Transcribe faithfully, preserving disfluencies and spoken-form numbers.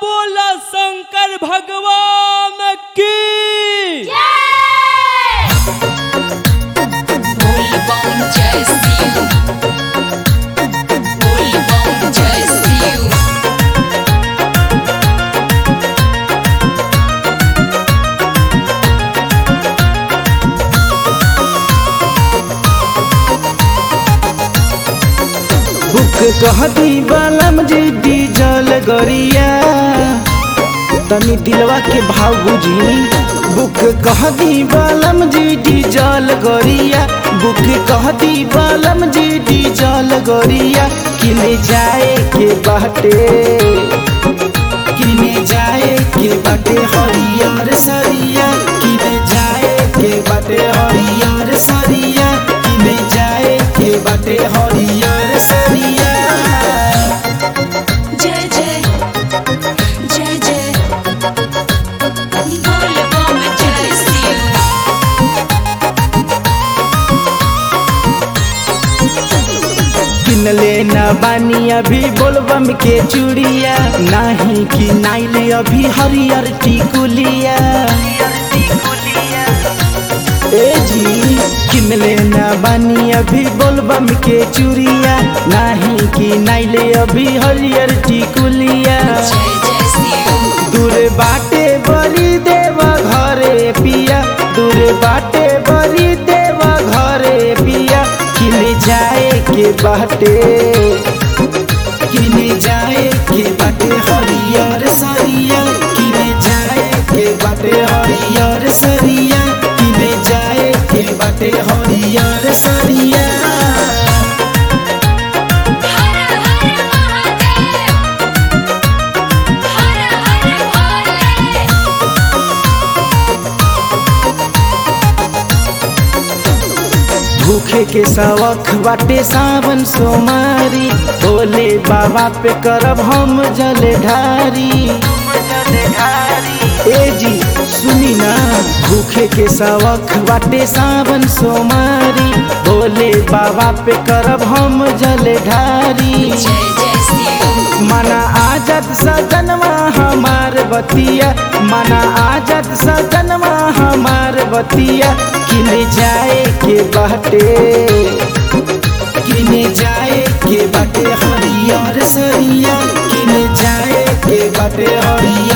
बोला शंकर भगवान की। बुक कहती बालम जी डीजल गरिया तनी दिलवा के भाव बुझी। बुक कहती बालम जी डीजल गरिया बुक कहती बालम जी डीजल गरिया किने जाए के बाटे किने जाए के बाटे हरियर सरिया किने जाए के बाटे हरियर सरिया किने जाए के बाटे हरियर सरिया। जय जय जय जय बोल बम जय शिव। किन लेना बानी अभी बोलबम के चूड़िया नाही कि नाइले अभी हरियर टिकुलिया। ए जी किन लेना बानी अभी बोलबम के चूड़िया नाही कि नाइले अभी हरियर टिकुलिया। जय जय शिव। दूर बाटे बड़ी देवा घरे पिया दूर बाटे बड़ी देवा घरे पिया किने जाए के बाटे किने जाए के बाटे हरियर सरिया किने जाए के बाटे हरियर सरिया किने जाए के बाटे हरियर सरिया। हर हर महादेव हर हर भोले। भूखे के सवख बाटे सावन सोमारी भोले बाबा पे करब हम जल ढारी। ए जी सुनी ना भूखे के सवख बाटे सावन सोमारी भोले बाबा पे करब हम जल ढारी। जय जय शिव। मना आजत सजनवा हमार बतिया मना आजत सजनवा हमार बतिया किने जाए के बाटे किने जाए के बाटे हरियर सरिया किने जाए के बाटे हरियर